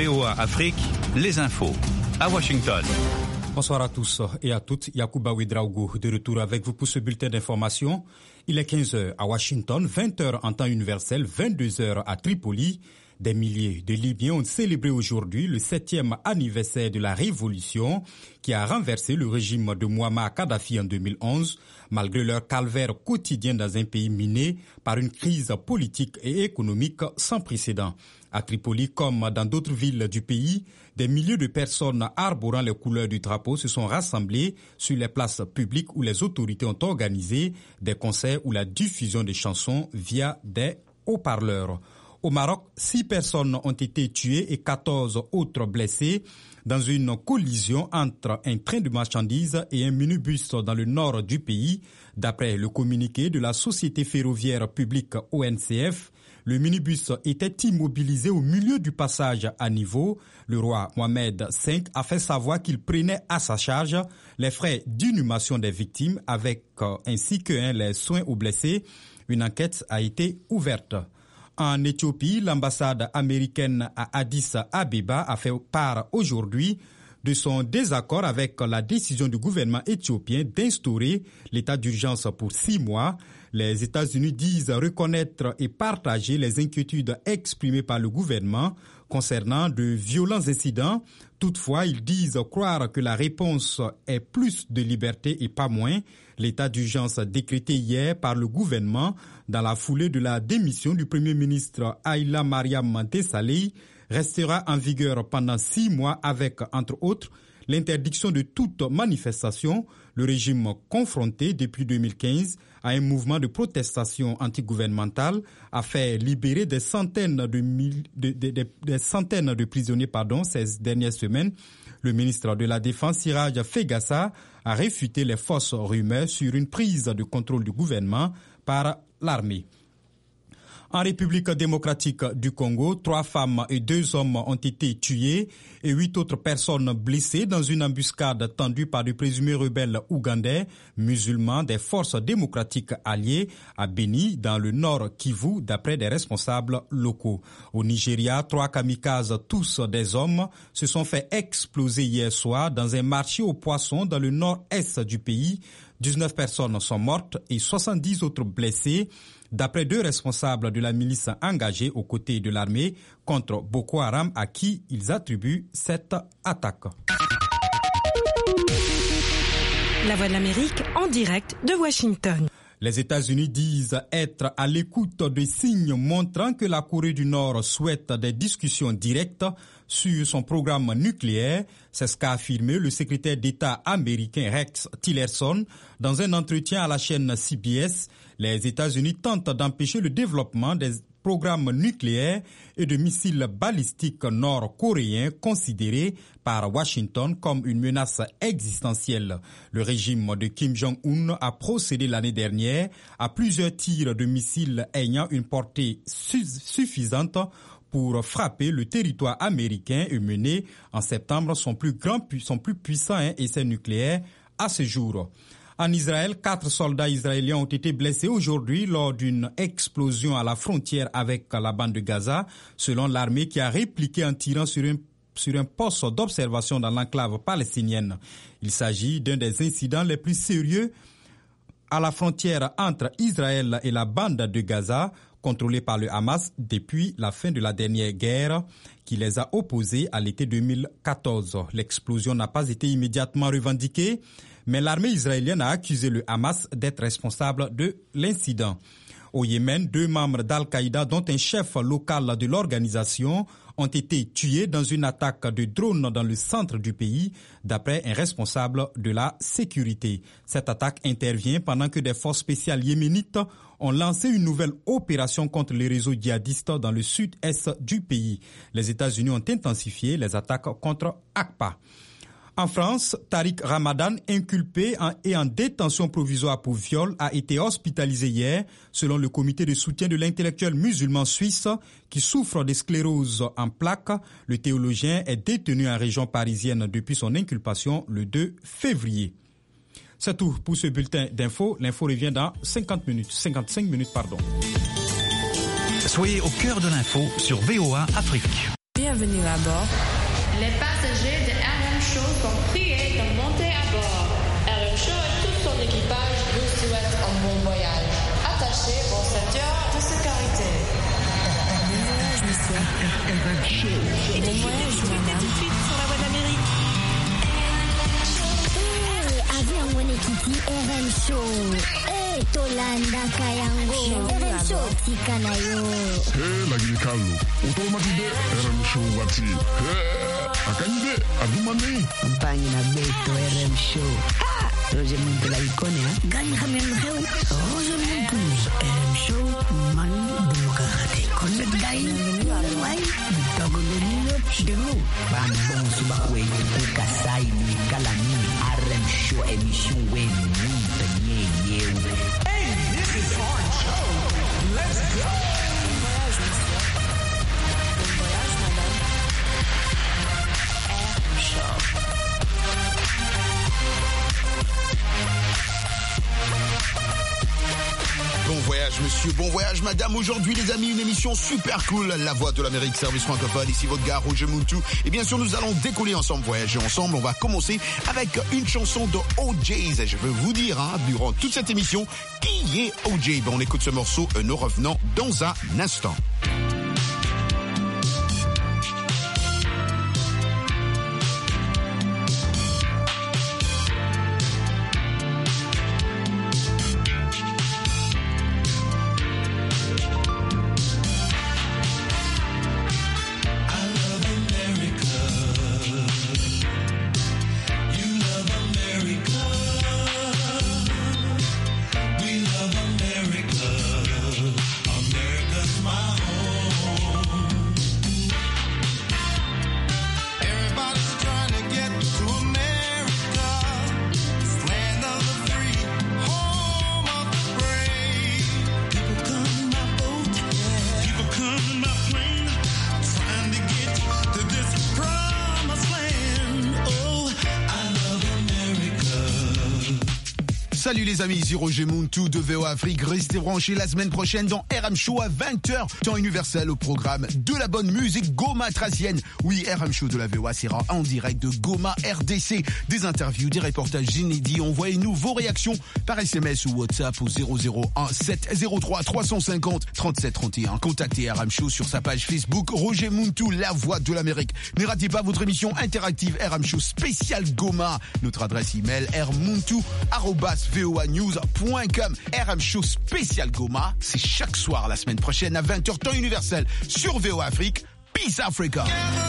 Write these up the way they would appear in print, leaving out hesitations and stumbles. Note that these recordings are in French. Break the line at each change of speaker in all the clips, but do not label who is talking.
VOA Afrique, les infos. À Washington.
Bonsoir à tous et à toutes. Yacouba Ouedraogo de retour avec vous pour ce bulletin d'information. Il est 15h à Washington, 20h en temps universel, 22h à Tripoli. Des milliers de Libyens ont célébré aujourd'hui le 7e anniversaire de la révolution qui a renversé le régime de Mouammar Kadhafi en 2011, malgré leur calvaire quotidien dans un pays miné par une crise politique et économique sans précédent. À Tripoli, comme dans d'autres villes du pays, des milliers de personnes arborant les couleurs du drapeau se sont rassemblées sur les places publiques où les autorités ont organisé des concerts ou la diffusion de chansons via des haut-parleurs. Au Maroc, 6 personnes ont été tuées et 14 autres blessées dans une collision entre un train de marchandises et un minibus dans le nord du pays. D'après le communiqué de la Société ferroviaire publique ONCF, le minibus était immobilisé au milieu du passage à niveau. Le roi Mohamed V a fait savoir qu'il prenait à sa charge les frais d'inhumation des victimes ainsi que les soins aux blessés. Une enquête a été ouverte. En Éthiopie, l'ambassade américaine à Addis Abeba a fait part aujourd'hui de son désaccord avec la décision du gouvernement éthiopien d'instaurer l'état d'urgence pour 6 mois. Les États-Unis disent reconnaître et partager les inquiétudes exprimées par le gouvernement concernant de violents incidents. Toutefois, ils disent croire que la réponse est plus de liberté et pas moins. L'état d'urgence décrété hier par le gouvernement dans la foulée de la démission du Premier ministre Haïla Mariam Desalegn restera en vigueur pendant 6 mois avec, entre autres, l'interdiction de toute manifestation. Le régime confronté depuis 2015 à un mouvement de protestation antigouvernementale a fait libérer des centaines de prisonniers ces dernières semaines. Le ministre de la Défense, Siraj Fegassa, a réfuté les fausses rumeurs sur une prise de contrôle du gouvernement par l'armée. En République démocratique du Congo, 3 femmes et 2 hommes ont été tués et 8 autres personnes blessées dans une embuscade tendue par de présumés rebelles ougandais musulmans des forces démocratiques alliées à Beni dans le nord Kivu, d'après des responsables locaux. Au Nigeria, 3 kamikazes, tous des hommes, se sont fait exploser hier soir dans un marché aux poissons dans le nord-est du pays. 19 personnes sont mortes et 70 autres blessées, d'après 2 responsables de la milice engagée aux côtés de l'armée contre Boko Haram à qui ils attribuent cette attaque.
La Voix de l'Amérique en direct de Washington.
Les États-Unis disent être à l'écoute de signes montrant que la Corée du Nord souhaite des discussions directes sur son programme nucléaire. C'est ce qu'a affirmé le secrétaire d'État américain Rex Tillerson dans un entretien à la chaîne CBS. Les États-Unis tentent d'empêcher le développement des programmes nucléaires et de missiles balistiques nord-coréens considérés par Washington comme une menace existentielle. Le régime de Kim Jong-un a procédé l'année dernière à plusieurs tirs de missiles ayant une portée suffisante pour frapper le territoire américain et mener en septembre son plus puissant essai nucléaire à ce jour. En Israël, 4 soldats israéliens ont été blessés aujourd'hui lors d'une explosion à la frontière avec la bande de Gaza, selon l'armée qui a répliqué en tirant sur un poste d'observation dans l'enclave palestinienne. Il s'agit d'un des incidents les plus sérieux à la frontière entre Israël et la bande de Gaza, contrôlée par le Hamas depuis la fin de la dernière guerre qui les a opposés à l'été 2014. L'explosion n'a pas été immédiatement revendiquée, mais l'armée israélienne a accusé le Hamas d'être responsable de l'incident. Au Yémen, 2 membres d'Al-Qaïda, dont un chef local de l'organisation, ont été tués dans une attaque de drone dans le centre du pays, d'après un responsable de la sécurité. Cette attaque intervient pendant que des forces spéciales yéménites ont lancé une nouvelle opération contre les réseaux djihadistes dans le sud-est du pays. Les États-Unis ont intensifié les attaques contre Aqaba. En France, Tariq Ramadan, inculpé et en détention provisoire pour viol, a été hospitalisé hier, selon le comité de soutien de l'intellectuel musulman suisse qui souffre de sclérose en plaques. Le théologien est détenu en région parisienne depuis son inculpation le 2 février. C'est tout pour ce bulletin d'info. L'info revient dans 55 minutes.
Soyez au cœur de l'info sur VOA Afrique.
Bienvenue à bord.
Les passagers de RM Show sont priés de monter à bord. RM Show et tout son équipage vous souhaitent un bon voyage. Attachez vos ceintures de sécurité.
Bon voyage, monsieur. Bon voyage, madame. Tout de suite sur la voie de l'Amérique.
Avion mwenyekiti RM Show. Tolanda kayango. RM Show tika nayo.
Lagi Carlo. Automatide RM Show wati. Akanyide adumane.
Compagnie na Beto RM Show. Roger Muntu la icône, hein?
Gagne Hamel Heu.
Roger Muntu RM Show man demokrate. Connect guy. Why? Togo Benino Chidelo. Bambon subakwe ukasai ni kalani RM Show émission wen muntu nye.
Hey, this is our show. Let's go.
Bon voyage, monsieur. Bon voyage, madame. RM Show.
Bon voyage monsieur, bon voyage madame. Aujourd'hui les amis, une émission super cool, La Voix de l'Amérique, service francophone, ici votre gars Roger Muntu. Et bien sûr nous allons décoller ensemble, voyager ensemble. On va commencer avec une chanson de OJs. Et je veux vous dire, durant toute cette émission, qui est OJ? On écoute ce morceau, nous revenons dans un instant. Salut les amis, ici Roger Muntu de VOA Afrique. Restez branchés la semaine prochaine dans RM Show à 20h, temps universel au programme de la bonne musique Goma tracienne. Oui, RM Show de la VOA sera en direct de Goma, RDC. Des interviews, des reportages inédits. Envoyez-nous vos réactions par SMS ou WhatsApp au 001 703 350 37 31. Contactez RM Show sur sa page Facebook Roger Muntu, la voix de l'Amérique. Ne ratez pas votre émission interactive RM Show spécial Goma. Notre adresse email rmuntu@voanews.com. RM Show spécial Goma, c'est chaque soir la semaine prochaine à 20h temps universel sur VOA Afrique. Peace Africa.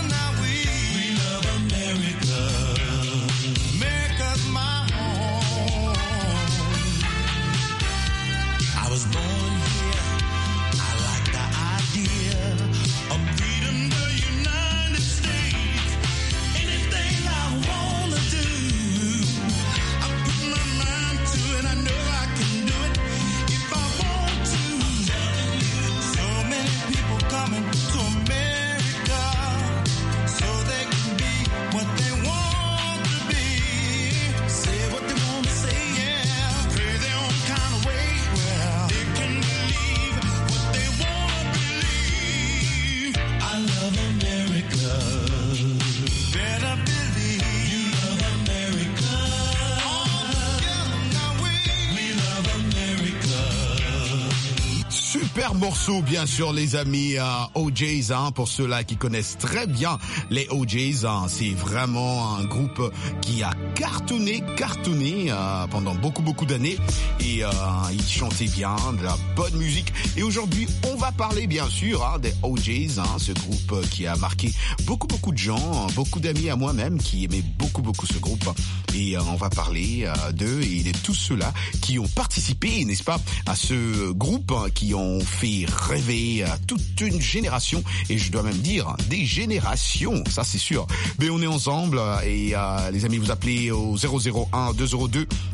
Coming to America so they can be what they want to be. Say what they want to say, yeah. Pray their own kind of way. Well, they can believe what they want to believe. I love America. Better believe you love America. All together now we love America.
Super morceau bien sûr les amis, OJs, pour ceux-là qui connaissent très bien les OJs, c'est vraiment un groupe qui a cartonné pendant beaucoup d'années et ils chantaient bien, de la bonne musique. Et aujourd'hui on va parler bien sûr des OJs, ce groupe qui a marqué beaucoup de gens, beaucoup d'amis à moi-même qui aimaient beaucoup ce groupe. Et on va parler d'eux et de tous ceux-là qui ont participé, n'est-ce pas, à ce groupe, qui ont fait rêver toute une génération, et je dois même dire des générations, ça c'est sûr. Mais on est ensemble et les amis, vous appelez au 001 202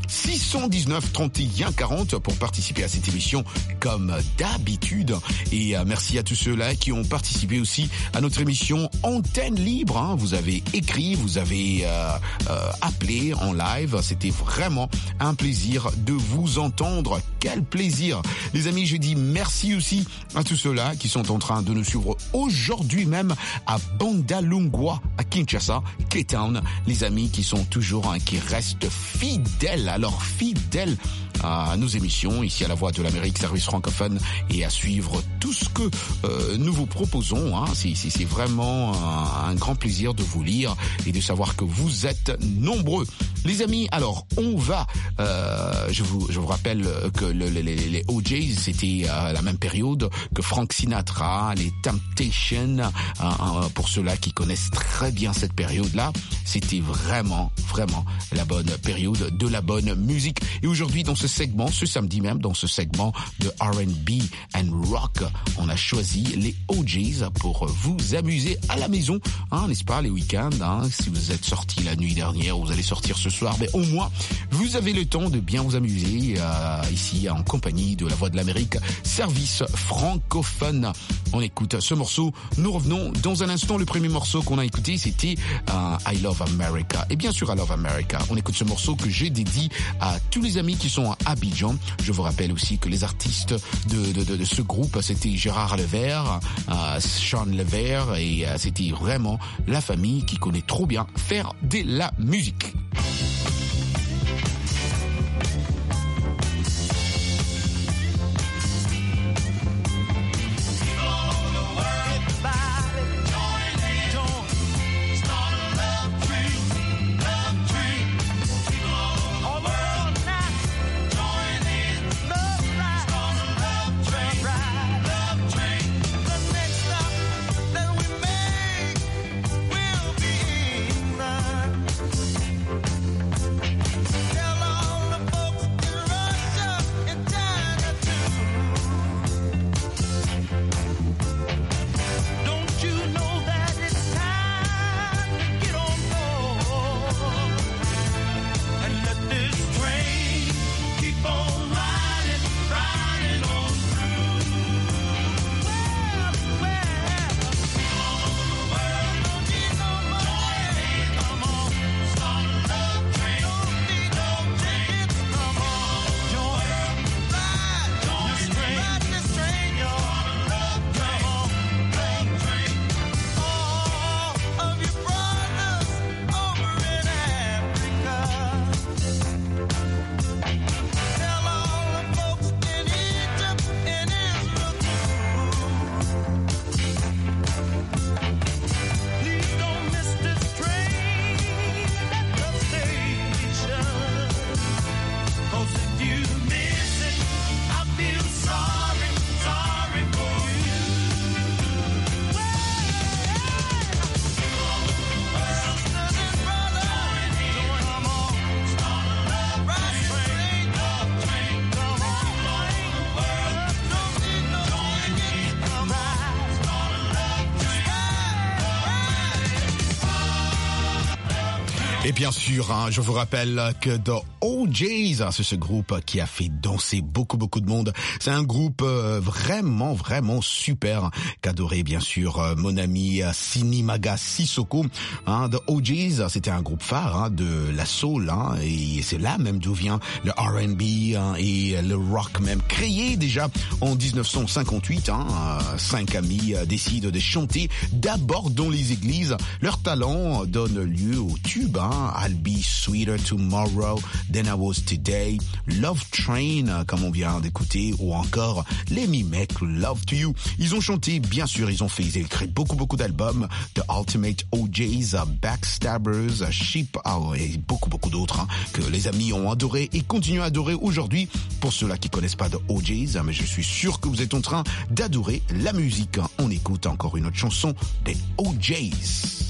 619 31 40 pour participer à cette émission comme d'habitude. Et merci à tous ceux-là qui ont participé aussi à notre émission Antenne Libre. Hein. Vous avez écrit, vous avez appelé en live. C'était vraiment un plaisir de vous entendre. Quel plaisir. Les amis, je dis merci aussi à tous ceux-là qui sont en train de nous suivre aujourd'hui même à Bandalungwa, à Kinshasa, K-Town. Les amis qui sont toujours, qui restent fidèles, alors fidèles à nos émissions ici à la Voix de l'Amérique, service francophone, et à suivre tout ce que nous vous proposons. Hein. C'est vraiment un grand plaisir de vous lire et de savoir que vous êtes nombreux. Les amis, alors on va, je vous rappelle que les OJs, c'était la même période que Frank Sinatra, les Temptations, pour ceux-là qui connaissent très bien cette période-là, c'était vraiment la bonne période de la bonne musique. Et aujourd'hui, dans ce segment, ce samedi même, dans ce segment de R&B and Rock, on a choisi les OJs pour vous amuser à la maison, hein, n'est-ce pas, les week-ends, hein, si vous êtes sortis la nuit dernière ou vous allez sortir ce soir, mais au moins, vous avez le temps de bien vous amuser ici en compagnie de la Voix de l'Amérique, service francophone. On écoute ce morceau. Nous revenons dans un instant. Le premier morceau qu'on a écouté, c'était I Love America. Et bien sûr, I Love America. On écoute ce morceau que j'ai dédié à tous les amis qui sont à Abidjan. Je vous rappelle aussi que les artistes de ce groupe, c'était Gérard Levert, Sean Levert, et c'était vraiment la famille qui connaît trop bien faire de la musique. Et bien sûr, hein, je vous rappelle que The OJs, c'est ce groupe qui a fait danser beaucoup de monde. C'est un groupe vraiment super qu'adorait bien sûr mon ami Sinimaga Sissoko. Hein, The OJs, c'était un groupe phare hein, de la soul, hein, et c'est là même d'où vient le R&B hein, et le rock même, créé déjà en 1958. Hein, 5 amis décident de chanter d'abord dans les églises. Leur talent donne lieu au tube. Hein, I'll be sweeter tomorrow than I was today, Love Train, comme on vient d'écouter, ou encore Let Me Make Love to You. Ils ont chanté, bien sûr, ils ont écrit beaucoup d'albums, The Ultimate OJs, Backstabbers, Sheep, et beaucoup d'autres, hein, que les amis ont adoré et continuent à adorer aujourd'hui. Pour ceux-là qui connaissent pas The OJs, mais je suis sûr que vous êtes en train d'adorer la musique. On écoute encore une autre chanson des OJs.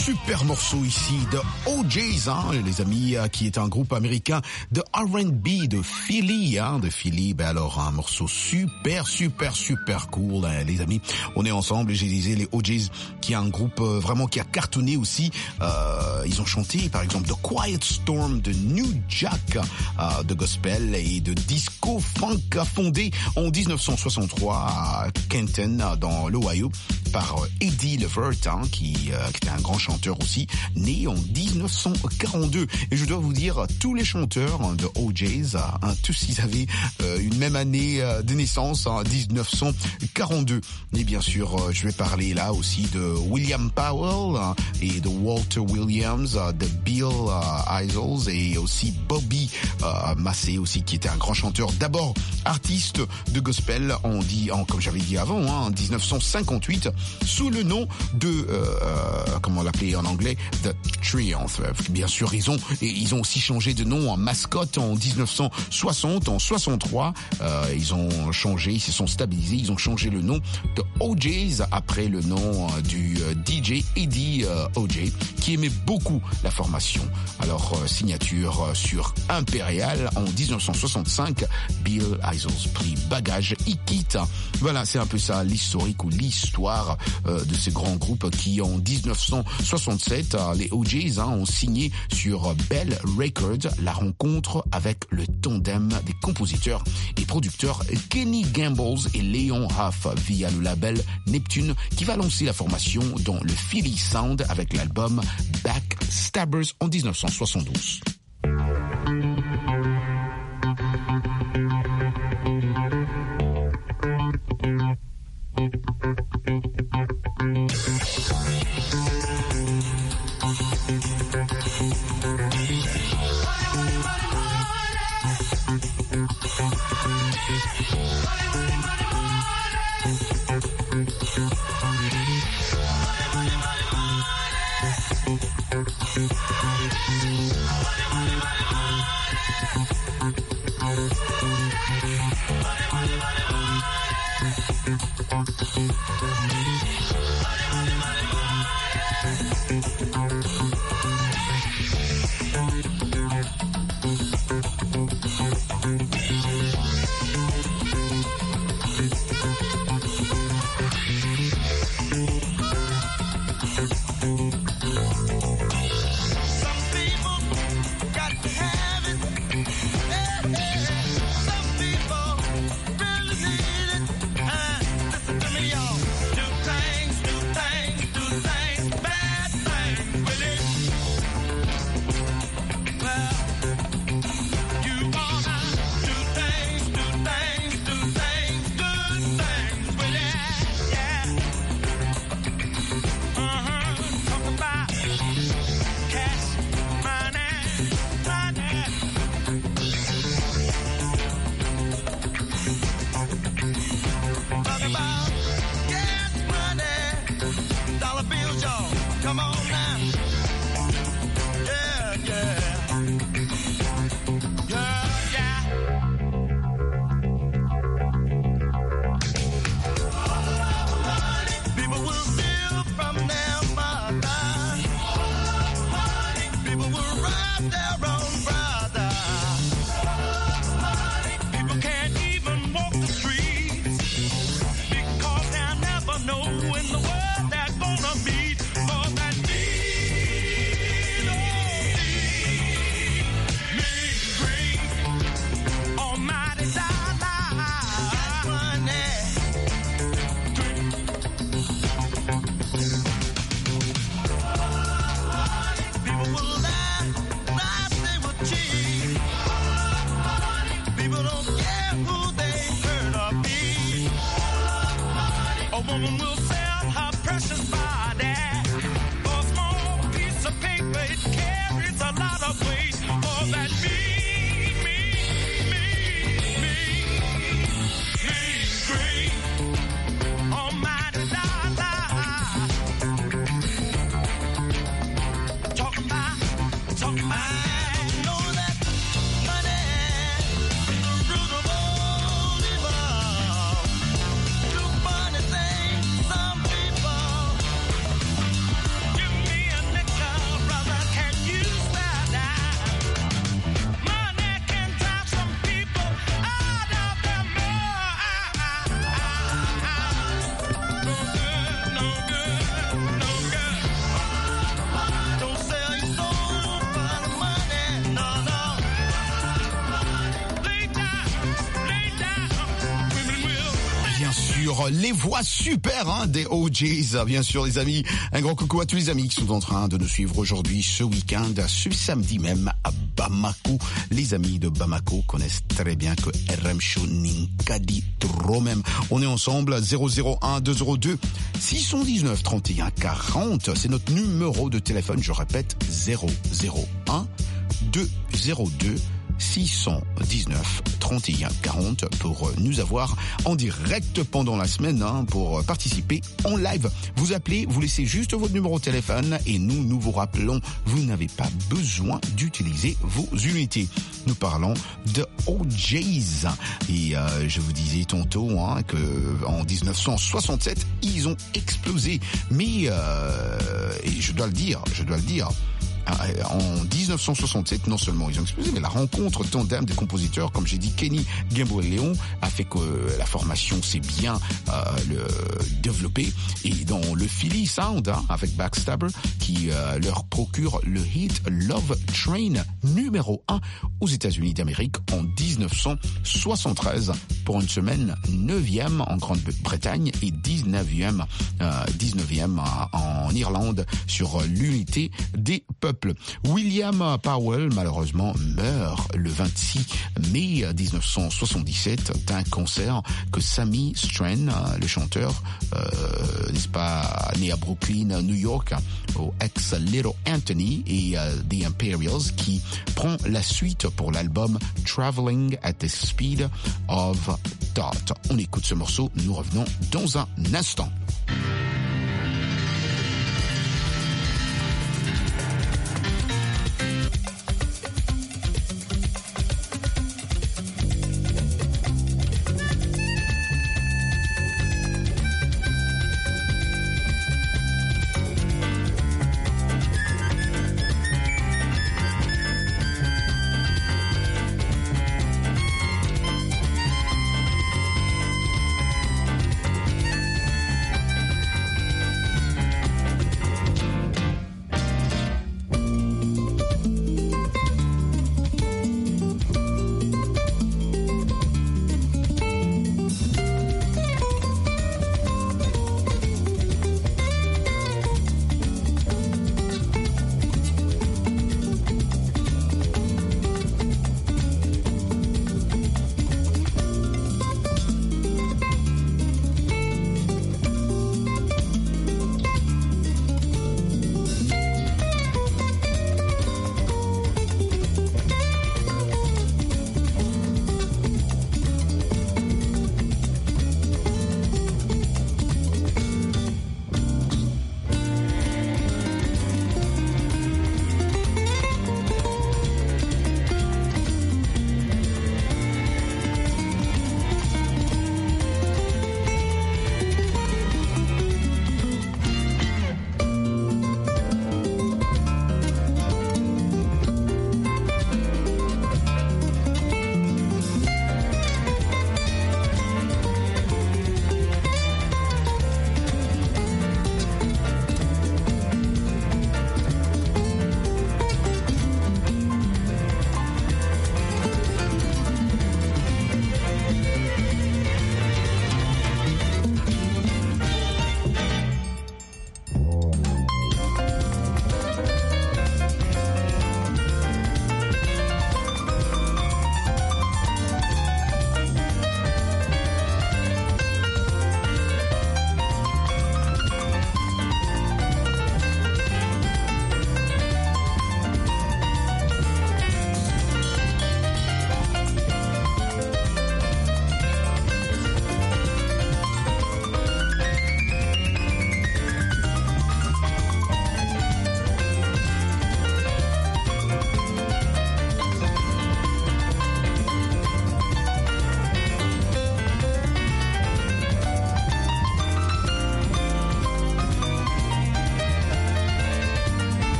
super morceau ici de OJs, les amis, qui est un groupe américain de R&B de Philly, alors un morceau super cool, les amis. On est ensemble et je disais les OJs, qui est un groupe vraiment qui a cartonné aussi. Ils ont chanté par exemple The Quiet Storm de New Jack, de gospel et de disco funk, fondé en 1963 à Kenton dans l'Ohio par Eddie Levert, qui était un grand chanteur aussi, né en 1942. Et je dois vous dire, tous les chanteurs de OJs, tous ils avaient une même année de naissance, 1942. Et bien sûr, je vais parler là aussi de William Powell et de Walter Williams, de Bill Isles et aussi Bobby Massey aussi, qui était un grand chanteur, d'abord artiste de gospel, comme j'avais dit avant, en 1958, sous le nom de, comment on l'appelait en anglais, The Triumph. Bien sûr, ils ont aussi changé de nom en mascotte en 1960, en 63. Ils ont changé, ils se sont stabilisés, ils ont changé le nom de OJs après le nom du DJ Eddie OJ, qui aimait beaucoup la formation. Alors, signature sur Impérial en 1965, Bill Isles prit bagage, il quitte. Voilà, c'est un peu ça l'historique ou l'histoire de ces grands groupes qui, en 1967, les OJs ont signé sur Bell Records la rencontre avec le tandem des compositeurs et producteurs Kenny Gambles et Léon Huff via le label Neptune, qui va lancer la formation dans le Philly Sound avec l'album Backstabbers en 1972.
Know in the world they're gonna meet, for that
entendre les voix super des OJs, bien sûr les amis. Un grand coucou à tous les amis qui sont en train de nous suivre aujourd'hui, ce week-end, ce samedi même à Bamako. Les amis de Bamako connaissent très bien que RM Show Ninkadi trop même. On est ensemble 001 202 619 31 40. C'est notre numéro de téléphone, je répète 001 202 619 31 40 pour nous avoir en direct pendant la semaine pour participer en live. Vous appelez, vous laissez juste votre numéro de téléphone et nous vous rappelons, vous n'avez pas besoin d'utiliser vos unités. Nous parlons de OJs et je vous disais tantôt que en 1967 ils ont explosé, mais et je dois le dire. En 1967, non seulement ils ont explosé, mais la rencontre tandem des compositeurs, comme j'ai dit, Kenny Gamble et Léon, a fait que la formation s'est bien développée. Et dans le Philly Sound, avec Backstabber, qui leur procure le hit Love Train numéro 1 aux États-Unis d'Amérique en 1973, pour une semaine 9e en Grande-Bretagne et 19e en Irlande sur l'unité des peuples. William Powell, malheureusement, meurt le 26 mai 1977 d'un cancer que Sammy Stren, le chanteur, n'est-ce pas, né à Brooklyn, New York, au ex-Little Anthony et The Imperials, qui prend la suite pour l'album Traveling at the Speed of Thought. On écoute ce morceau, nous revenons dans un instant.